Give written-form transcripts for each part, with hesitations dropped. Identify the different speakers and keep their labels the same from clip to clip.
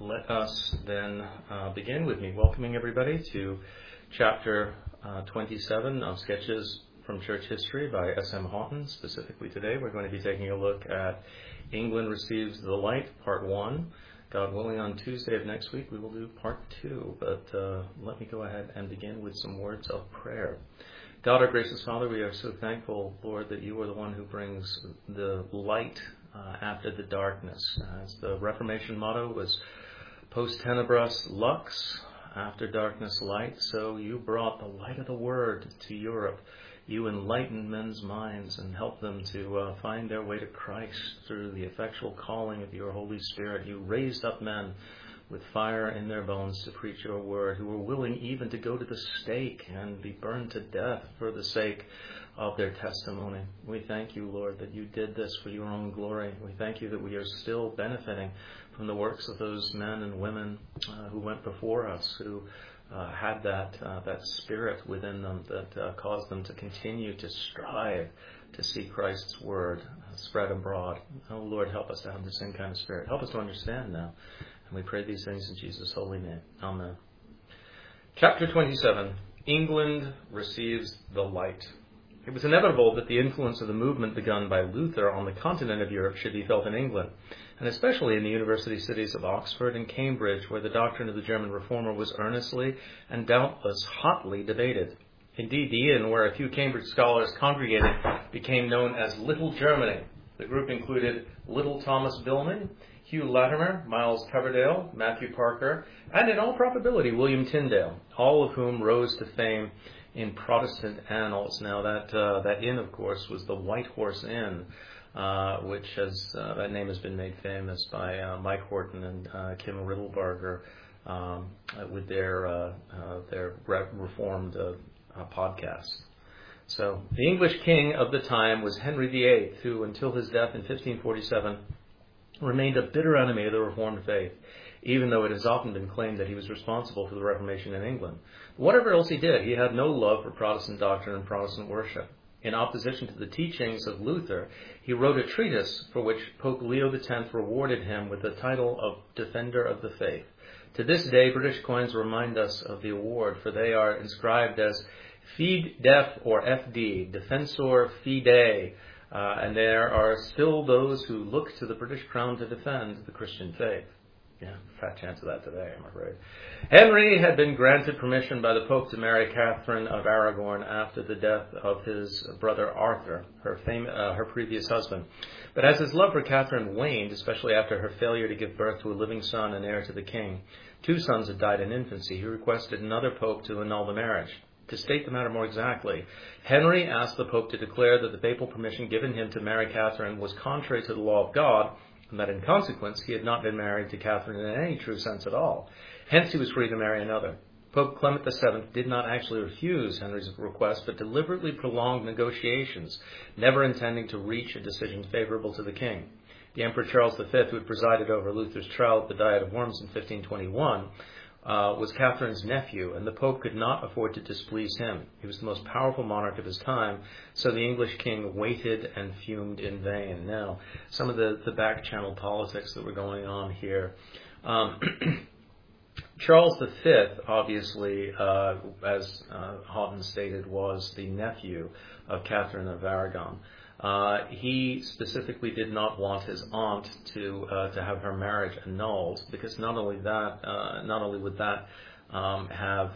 Speaker 1: let us then begin with me welcoming everybody to chapter 27 of Sketches from Church History by S.M. Houghton. Specifically today, we're going to be taking a look at England Receives the Light, Part 1. God willing, on Tuesday of next week, we will do Part 2. But let me go ahead and begin with some words of prayer. God, our gracious Father, we are so thankful, Lord, that you are the one who brings the light after the darkness. As the Reformation motto was, post tenebras lux, after darkness light, so you brought the light of the Word to Europe. You enlightened men's minds and helped them to find their way to Christ through the effectual calling of your Holy Spirit. You raised up men with fire in their bones to preach your word, who were willing even to go to the stake and be burned to death for the sake of their testimony. We thank you, Lord, that you did this for your own glory. We thank you that we are still benefiting from the works of those men and women who went before us, who had that spirit within them that caused them to continue to strive to see Christ's word spread abroad. Oh, Lord, help us to have the same kind of spirit. Help us to understand now. And we pray these things in Jesus' holy name. Amen. Chapter 27, England Receives the Light. It was inevitable that the influence of the movement begun by Luther on the continent of Europe should be felt in England, and especially in the university cities of Oxford and Cambridge, where the doctrine of the German Reformer was earnestly and doubtless hotly debated. Indeed, the inn where a few Cambridge scholars congregated became known as Little Germany. The group included Little Thomas Bilman, Hugh Latimer, Miles Coverdale, Matthew Parker, and in all probability William Tyndale, all of whom rose to fame in Protestant annals. Now that inn, of course, was the White Horse Inn, which has that name has been made famous by Mike Horton and Kim Riddlebarger with their Reformed podcast. So the English king of the time was Henry VIII, who until his death in 1547 remained a bitter enemy of the Reformed faith, even though it has often been claimed that he was responsible for the Reformation in England. Whatever else he did, he had no love for Protestant doctrine and Protestant worship. In opposition to the teachings of Luther, he wrote a treatise for which Pope Leo X rewarded him with the title of Defender of the Faith. To this day, British coins remind us of the award, for they are inscribed as Fide Def, or FD, Defensor Fidei, and there are still those who look to the British crown to defend the Christian faith. Yeah, fat chance of that today, I'm afraid. Henry had been granted permission by the Pope to marry Catherine of Aragon after the death of his brother Arthur, her previous husband. But as his love for Catherine waned, especially after her failure to give birth to a living son and heir to the king, 2 sons had died in infancy, he requested another pope to annul the marriage. To state the matter more exactly, Henry asked the Pope to declare that the papal permission given him to marry Catherine was contrary to the law of God, and that in consequence he had not been married to Catherine in any true sense at all. Hence he was free to marry another. Pope Clement VII did not actually refuse Henry's request, but deliberately prolonged negotiations, never intending to reach a decision favorable to the king. The Emperor Charles V, who had presided over Luther's trial at the Diet of Worms in 1521, was Catherine's nephew, and the Pope could not afford to displease him. He was the most powerful monarch of his time, so the English king waited and fumed in vain. Now, some of the back-channel politics that were going on here. Charles V, obviously, as Houghton stated, was the nephew of Catherine of Aragon. He specifically did not want his aunt to have her marriage annulled, because not only would that have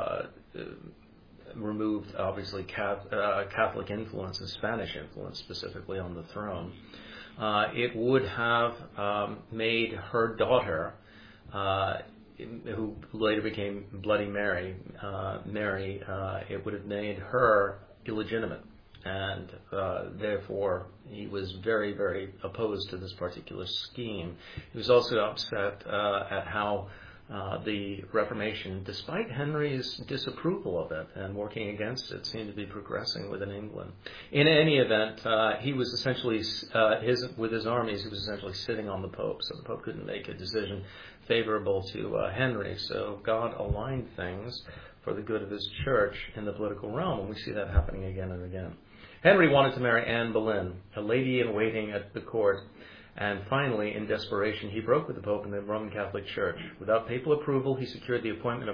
Speaker 1: removed obviously Catholic influence and Spanish influence specifically on the throne, it would have made her daughter, who later became Bloody Mary, it would have made her illegitimate. And therefore, he was very, very opposed to this particular scheme. He was also upset at how the Reformation, despite Henry's disapproval of it and working against it, seemed to be progressing within England. In any event, he was essentially, with his armies, he was essentially sitting on the Pope, so the Pope couldn't make a decision favorable to Henry. So God aligned things for the good of his church in the political realm, and we see that happening again and again. Henry wanted to marry Anne Boleyn, a lady-in-waiting at the court, And finally, in desperation, he broke with the Pope and the Roman Catholic Church. Without papal approval, he secured the appointment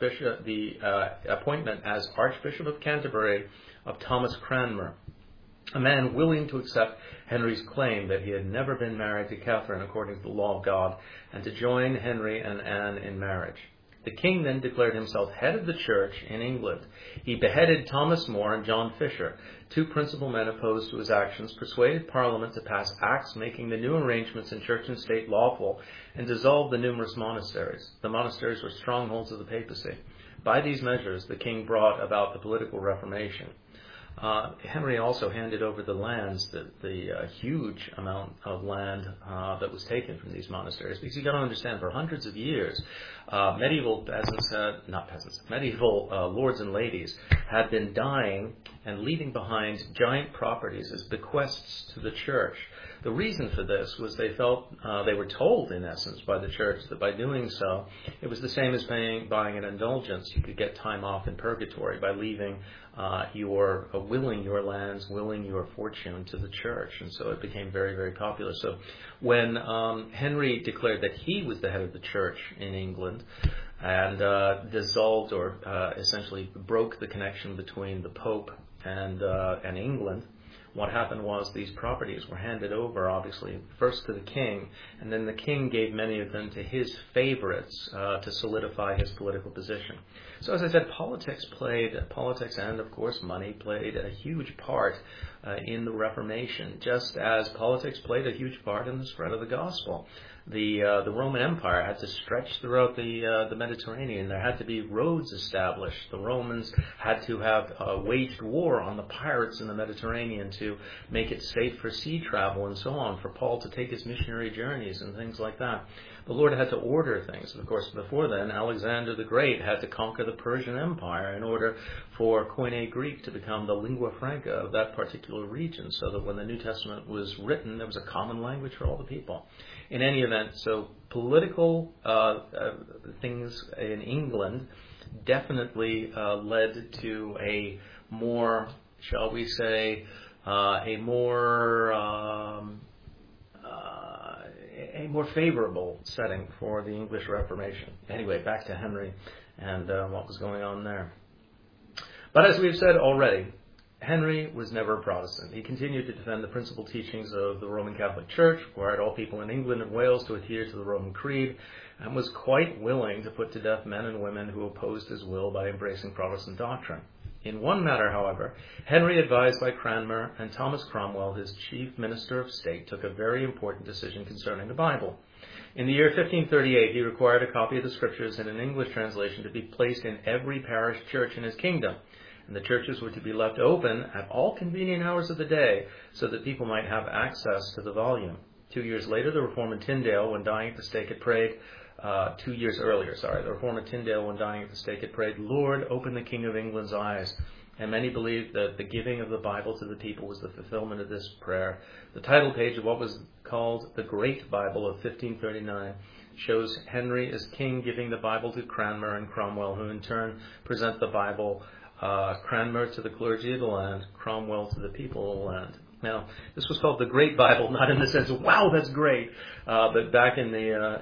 Speaker 1: as Archbishop of Canterbury of Thomas Cranmer, a man willing to accept Henry's claim that he had never been married to Catherine according to the law of God, and to join Henry and Anne in marriage. The king then declared himself head of the church in England. He beheaded Thomas More and John Fisher, two principal men opposed to his actions, persuaded Parliament to pass acts making the new arrangements in church and state lawful, and dissolved the numerous monasteries. The monasteries were strongholds of the papacy. By these measures, the king brought about the political Reformation. Henry also handed over the lands, the huge amount of land that was taken from these monasteries, because you got to understand, for hundreds of years, medieval lords and ladies had been dying and leaving behind giant properties as bequests to the church. The reason for this was they felt, they were told in essence by the church that by doing so, it was the same as buying an indulgence. You could get time off in purgatory by leaving willing your lands, willing your fortune to the church. And so it became very, very popular. So when Henry declared that he was the head of the church in England and dissolved or essentially broke the connection between the Pope and England, what happened was these properties were handed over, obviously, first to the king, and then the king gave many of them to his favorites to solidify his political position. So as I said, politics and, of course, money played a huge part in the Reformation, just as politics played a huge part in the spread of the gospel. The Roman Empire had to stretch throughout the Mediterranean. There had to be roads established. The Romans had to have waged war on the pirates in the Mediterranean to make it safe for sea travel and so on, for Paul to take his missionary journeys and things like that. The Lord had to order things. Of course, before then, Alexander the Great had to conquer the Persian Empire in order for Koine Greek to become the lingua franca of that particular region, so that when the New Testament was written, there was a common language for all the people. In any event, so political things in England definitely led to a more, shall we say, a more favorable setting for the English Reformation. Anyway, back to Henry and what was going on there. But as we've said already, Henry was never a Protestant. He continued to defend the principal teachings of the Roman Catholic Church, required all people in England and Wales to adhere to the Roman Creed, and was quite willing to put to death men and women who opposed his will by embracing Protestant doctrine. In one matter, however, Henry, advised by Cranmer and Thomas Cromwell, his chief minister of state, took a very important decision concerning the Bible. In the year 1538, he required a copy of the Scriptures in an English translation to be placed in every parish church in his kingdom, and the churches were to be left open at all convenient hours of the day so that people might have access to the volume. 2 years later, the reformer Tyndale, when dying at the stake, had prayed, 2 years earlier, the reformer Tyndale, when dying at the stake, had prayed, "Lord, open the King of England's eyes." And many believed that the giving of the Bible to the people was the fulfillment of this prayer. The title page of what was called the Great Bible of 1539 shows Henry as king giving the Bible to Cranmer and Cromwell, who in turn present the Bible, Cranmer to the clergy of the land, Cromwell to the people of the land. Now, this was called the Great Bible, not in the sense of, wow, that's great, but back in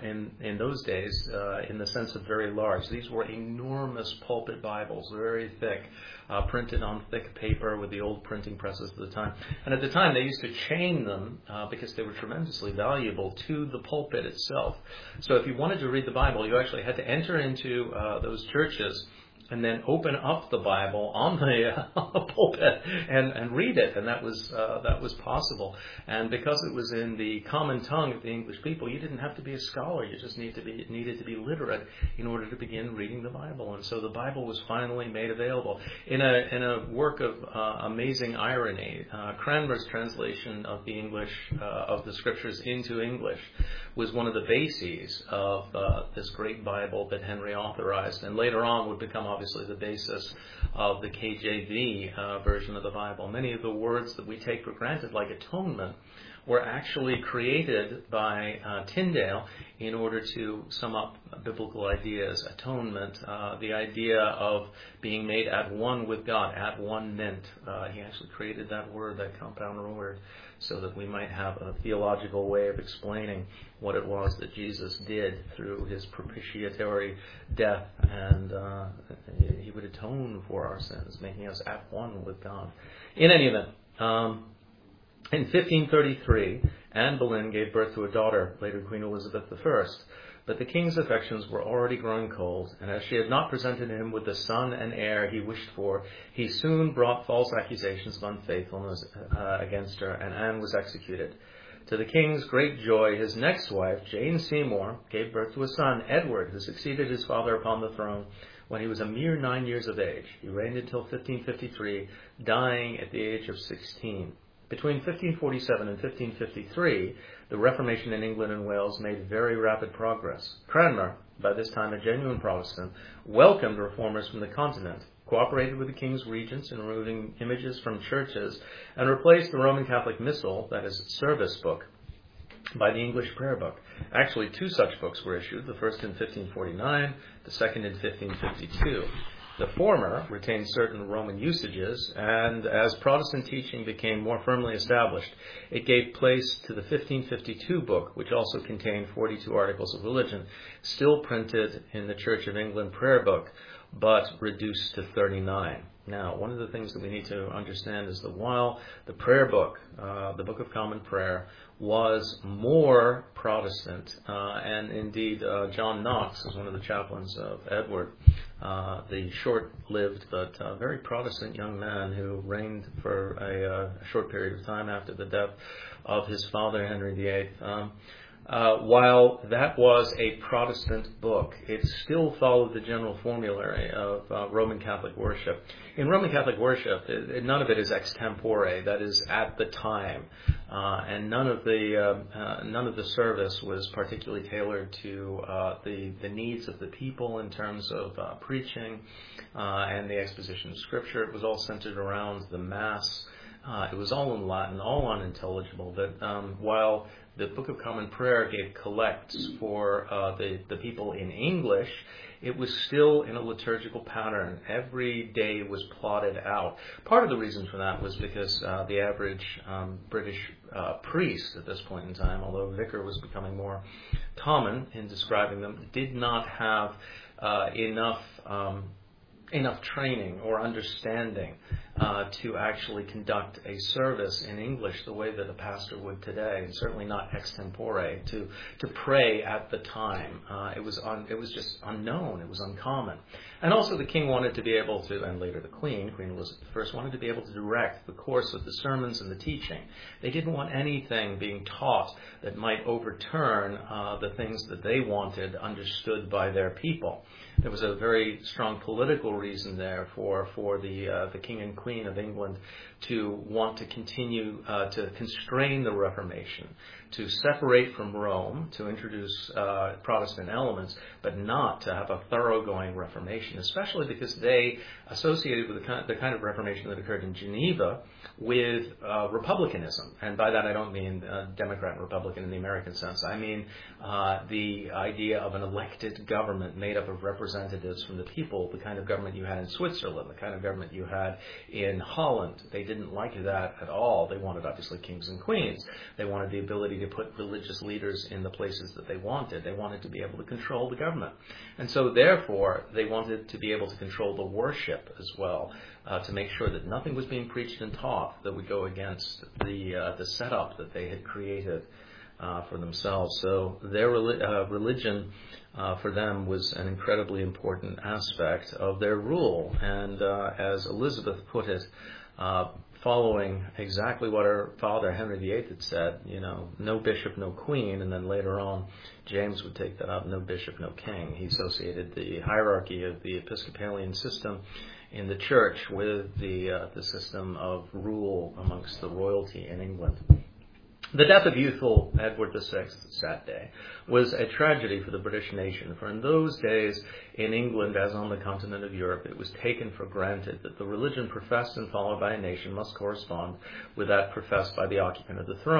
Speaker 1: those days, in the sense of very large. These were enormous pulpit Bibles, very thick, printed on thick paper with the old printing presses of the time. And at the time, they used to chain them because they were tremendously valuable to the pulpit itself. So if you wanted to read the Bible, you actually had to enter into those churches and then open up the Bible on the pulpit and read it, and that was possible. And because it was in the common tongue of the English people, you didn't have to be a scholar. You just needed to be literate in order to begin reading the Bible. And so the Bible was finally made available in a work of amazing irony. Cranmer's translation of the English of the Scriptures into English was one of the bases of this great Bible that Henry authorized, and later on would become obviously the basis of the KJV version of the Bible. Many of the words that we take for granted, like atonement were actually created by Tyndale in order to sum up biblical ideas, atonement, the idea of being made at one with God, at one mint. He actually created that word, that compound word, so that we might have a theological way of explaining what it was that Jesus did through his propitiatory death, and he would atone for our sins, making us at one with God. In any event, in 1533, Anne Boleyn gave birth to a daughter, later Queen Elizabeth I. But the king's affections were already growing cold, and as she had not presented him with the son and heir he wished for, he soon brought false accusations of unfaithfulness against her, and Anne was executed. To the king's great joy, his next wife, Jane Seymour, gave birth to a son, Edward, who succeeded his father upon the throne when he was a mere 9 years of age. He reigned until 1553, dying at the age of 16. Between 1547 and 1553, the Reformation in England and Wales made very rapid progress. Cranmer, by this time a genuine Protestant, welcomed reformers from the continent, cooperated with the king's regents in removing images from churches, and replaced the Roman Catholic Missal, that is, service book, by the English prayer book. Actually, 2 such books were issued, the first in 1549, the second in 1552. The former retained certain Roman usages, and as Protestant teaching became more firmly established, it gave place to the 1552 book, which also contained 42 articles of religion, still printed in the Church of England prayer book, but reduced to 39. Now, one of the things that we need to understand is that while the prayer book, the Book of Common Prayer, was more Protestant, and indeed John Knox is one of the chaplains of Edward, the short-lived but very Protestant young man who reigned for a short period of time after the death of his father, Henry VIII. While that was a Protestant book, it still followed the general formulary of Roman Catholic worship. In Roman Catholic worship, none of it is extempore, that is, at the time, and none of the service was particularly tailored to the needs of the people in terms of preaching and the exposition of Scripture. It was all centered around the Mass. It was all in Latin, all unintelligible. But while the Book of Common Prayer gave collects for the people in English, it was still in a liturgical pattern. Every day was plotted out. Part of the reason for that was because the average British priest at this point in time, although vicar was becoming more common in describing them, did not have enough training or understanding to actually conduct a service in English the way that a pastor would today, and certainly not extempore, to pray at the time. It was just unknown. It was uncommon. And also the king wanted to be able to, and later the Queen Elizabeth I, wanted to be able to direct the course of the sermons and the teaching. They didn't want anything being taught that might overturn the things that they wanted understood by their people. There was a very strong political reason there for the King and Queen of England to want to continue to constrain the Reformation, to separate from Rome, to introduce Protestant elements, but not to have a thoroughgoing Reformation, especially because they associated with the kind of Reformation that occurred in Geneva with republicanism. And by that I don't mean Democrat and Republican in the American sense. I mean the idea of an elected government made up of representatives from the people, the kind of government you had in Switzerland, the kind of government you had in Holland. They didn't like that at all. They wanted, obviously, kings and queens. They wanted the ability to put religious leaders in the places that they wanted. They wanted to be able to control the government. And so, therefore, they wanted to be able to control the worship as well, to make sure that nothing was being preached and taught that would go against the setup that they had created for themselves. So their religion for them was an incredibly important aspect of their rule. And as Elizabeth put it, following exactly what her father, Henry VIII, had said, no bishop, no queen, and then later on, James would take that up, no bishop, no king. He associated the hierarchy of the Episcopalian system in the church with the system of rule amongst the royalty in England. The death of youthful Edward VI, that day, was a tragedy for the British nation, for in those days, in England as on the continent of Europe, it was taken for granted that the religion professed and followed by a nation must correspond with that professed by the occupant of the throne.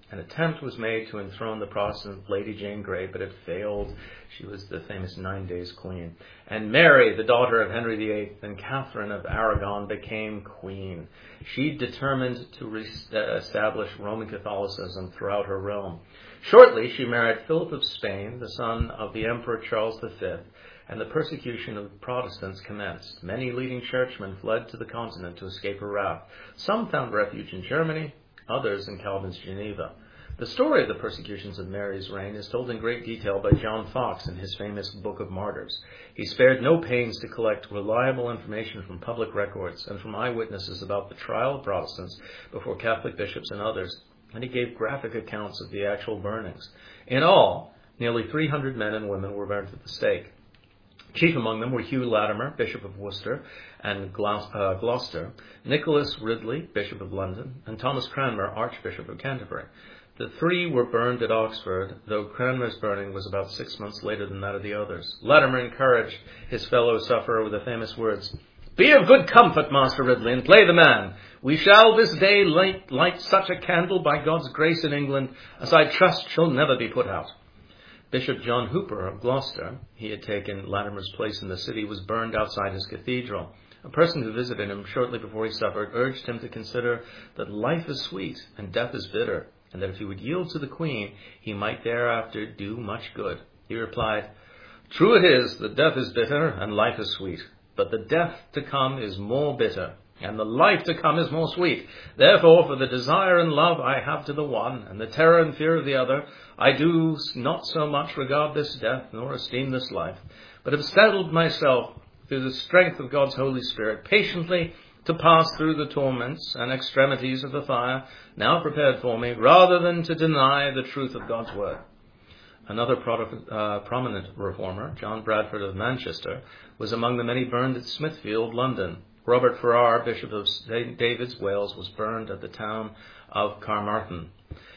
Speaker 1: An attempt was made to enthrone the Protestant Lady Jane Grey, but it failed. She was the famous 9 Days Queen. And Mary, the daughter of Henry VIII and Catherine of Aragon, became queen. She determined to establish Roman Catholicism throughout her realm. Shortly, she married Philip of Spain, the son of the Emperor Charles V, and the persecution of Protestants commenced. Many leading churchmen fled to the continent to escape her wrath. Some found refuge in Germany, others in Calvin's Geneva. The story of the persecutions of Mary's reign is told in great detail by John Foxe in his famous Book of Martyrs. He spared no pains to collect reliable information from public records and from eyewitnesses about the trial of Protestants before Catholic bishops and others, and he gave graphic accounts of the actual burnings. In all, nearly 300 men and women were burned at the stake. Chief among them were Hugh Latimer, Bishop of Worcester and Gloucester, Nicholas Ridley, Bishop of London, and Thomas Cranmer, Archbishop of Canterbury. The three were burned at Oxford, though Cranmer's burning was about 6 months later than that of the others. Latimer encouraged his fellow sufferer with the famous words, "Be of good comfort, Master Ridley, and play the man. We shall this day light such a candle by God's grace in England as I trust shall never be put out." Bishop John Hooper of Gloucester, he had taken Latimer's place in the city, was burned outside his cathedral. A person who visited him shortly before he suffered urged him to consider that life is sweet and death is bitter, and that if he would yield to the Queen, he might thereafter do much good. He replied, "True it is that death is bitter and life is sweet, but the death to come is more bitter, and the life to come is more sweet. Therefore, for the desire and love I have to the one, and the terror and fear of the other, I do not so much regard this death, nor esteem this life, but have settled myself, through the strength of God's Holy Spirit, patiently to pass through the torments and extremities of the fire, now prepared for me, rather than to deny the truth of God's word." Another prominent reformer, John Bradford of Manchester, was among the many burned at Smithfield, London. Robert Farrar, Bishop of St. David's, Wales, was burned at the town of Carmarthen.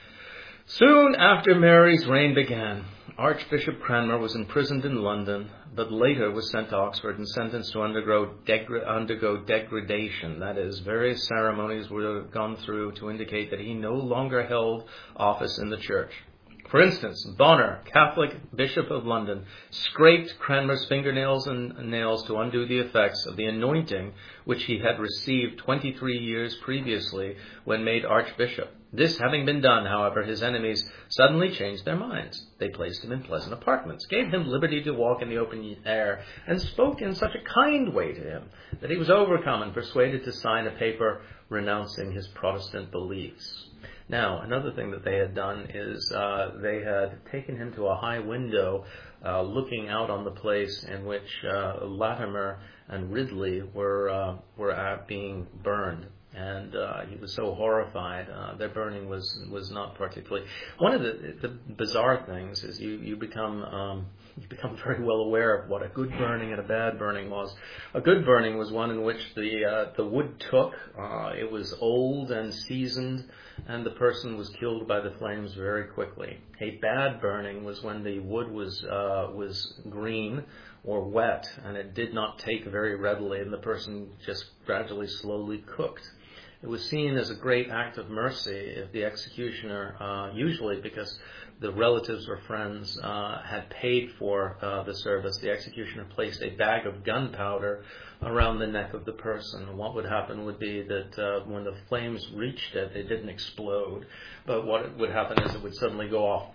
Speaker 1: Soon after Mary's reign began, Archbishop Cranmer was imprisoned in London, but later was sent to Oxford and sentenced to undergo degradation. That is, various ceremonies were gone through to indicate that he no longer held office in the church. For instance, Bonner, Catholic Bishop of London, scraped Cranmer's fingernails and nails to undo the effects of the anointing which he had received 23 years previously when made Archbishop. This having been done, however, his enemies suddenly changed their minds. They placed him in pleasant apartments, gave him liberty to walk in the open air, and spoke in such a kind way to him that he was overcome and persuaded to sign a paper renouncing his Protestant beliefs. Now, another thing that they had done is they had taken him to a high window looking out on the place in which Latimer and Ridley were being burned. And he was so horrified. Their burning was not particularly... One of the bizarre things is you become very well aware of what a good burning and a bad burning was. A good burning was one in which the wood took. It was old and seasoned, and the person was killed by the flames very quickly. A bad burning was when the wood was green or wet, and it did not take very readily, and the person just gradually, slowly cooked. It was seen as a great act of mercy if the executioner, usually because the relatives or friends had paid for the service, the executioner placed a bag of gunpowder around the neck of the person. And what would happen would be that when the flames reached it, they didn't explode, but what would happen is it would suddenly go off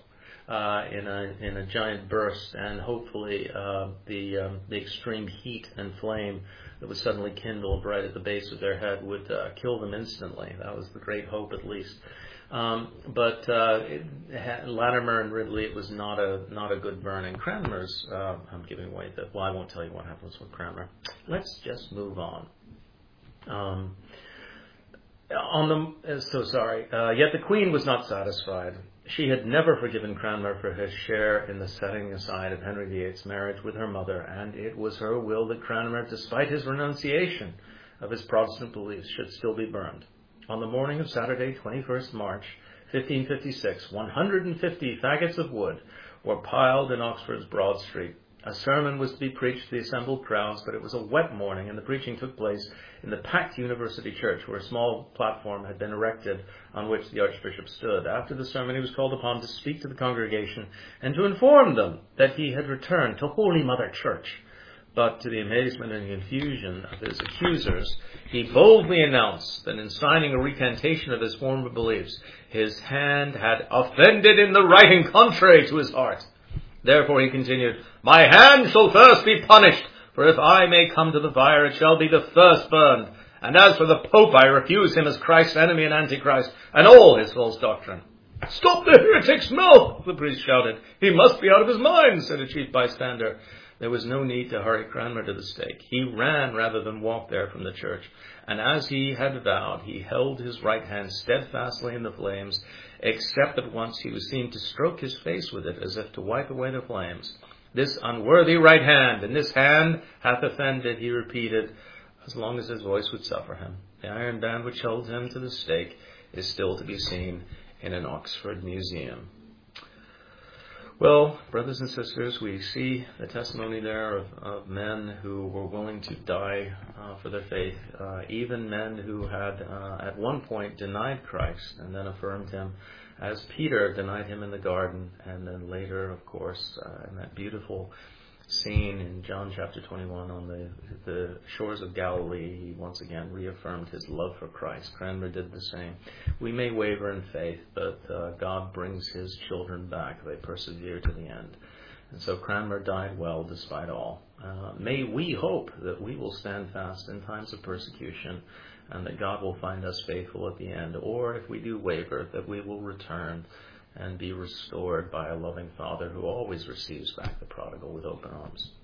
Speaker 1: in a giant burst, and hopefully the extreme heat and flame that was suddenly kindled right at the base of their head would kill them instantly. That was the great hope, at least. But Latimer and Ridley, it was not a good burning. Cranmer's, I'm giving away that. Well, I won't tell you what happens with Cranmer. Let's just move on. Yet the Queen was not satisfied. She had never forgiven Cranmer for his share in the setting aside of Henry VIII's marriage with her mother, and it was her will that Cranmer, despite his renunciation of his Protestant beliefs, should still be burned. On the morning of Saturday, 21st March, 1556, 150 faggots of wood were piled in Oxford's Broad Street. A sermon was to be preached to the assembled crowds, but it was a wet morning, and the preaching took place in the packed university church, where a small platform had been erected on which the archbishop stood. After the sermon, he was called upon to speak to the congregation and to inform them that he had returned to Holy Mother Church. But to the amazement and confusion of his accusers, he boldly announced that in signing a recantation of his former beliefs, his hand had offended in the writing contrary to his heart. Therefore he continued, "My hand shall first be punished, for if I may come to the fire, it shall be the first burned. And as for the Pope, I refuse him as Christ's enemy and Antichrist, and all his false doctrine." "Stop the heretic's mouth!" the priest shouted. "He must be out of his mind," said a chief bystander. There was no need to hurry Cranmer to the stake. He ran rather than walked there from the church. And as he had vowed, he held his right hand steadfastly in the flames, except that once he was seen to stroke his face with it, as if to wipe away the flames. "This unworthy right hand, and this hand hath offended," he repeated, as long as his voice would suffer him. The iron band which held him to the stake is still to be seen in an Oxford museum. Well, brothers and sisters, we see the testimony there of men who were willing to die for their faith, even men who had at one point denied Christ and then affirmed him, as Peter denied him in the garden, and then later, of course, in that beautiful scene in John chapter 21 on the shores of Galilee, he once again reaffirmed his love for Christ. Cranmer did the same. We may waver in faith, but God brings his children back. They persevere to the end. And so Cranmer died well despite all. May we hope that we will stand fast in times of persecution, and that God will find us faithful at the end. Or if we do waver, that we will return and be restored by a loving Father who always receives back the prodigal with open arms.